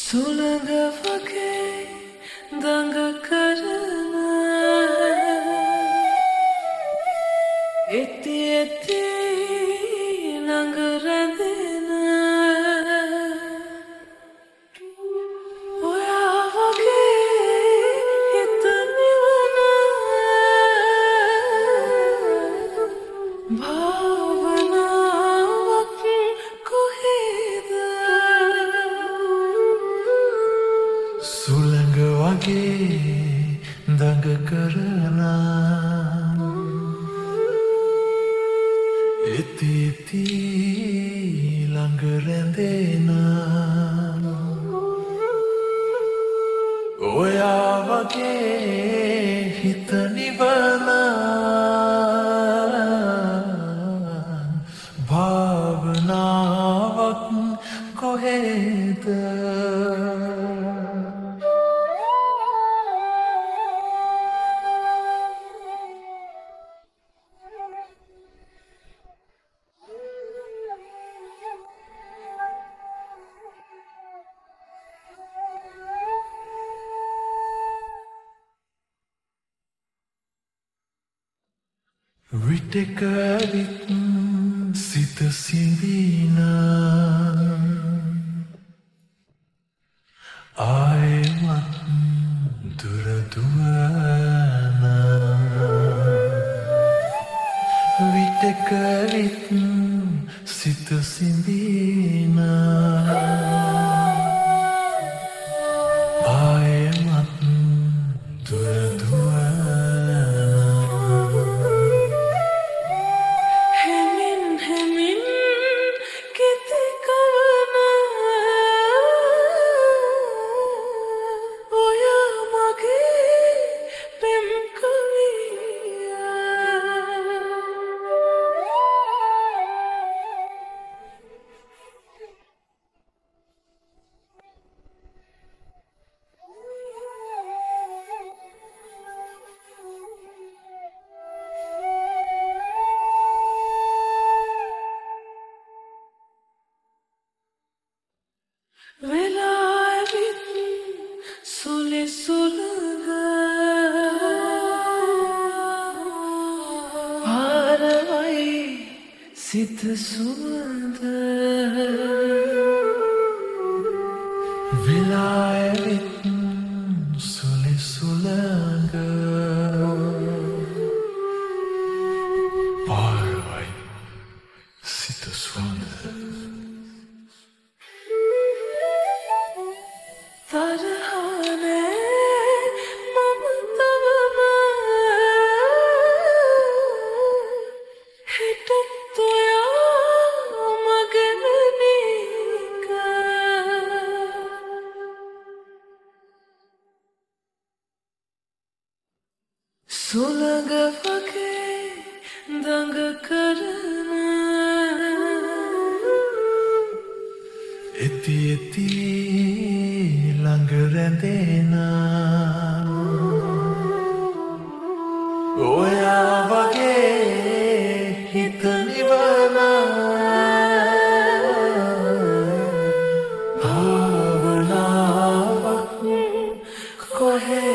සුළඟ වගේ දඟ කරන එති එති ළඟ රැඳෙන ඔයා වගේ හිත නිවන භාවනාවක් කොහෙද සුළඟ වගේ දඟ කරන එති එති ළඟ රැඳෙන ඔයා වගේ හිත නිවන භාවනාවක් කොහෙද විටක විත් සිත සිඹින ආයමත් දුර දුවන විටක විත් සිත සිඹින ආයමත් දුර දුවන වෙලාවිත් සුලි සුළඟ පාරවයි සිත සුවඳ වෙලාවිත් සුලි සුළඟ පාරවයි සිත සුවඳ තරහනේ මම තවම හිතත් ඔයා මගෙන නික සුළඟ වගේ දඟ කරන එති එති ළඟ රැඳෙන ඔයා වගේ හිත නිවන භාවනාවක් කොහෙද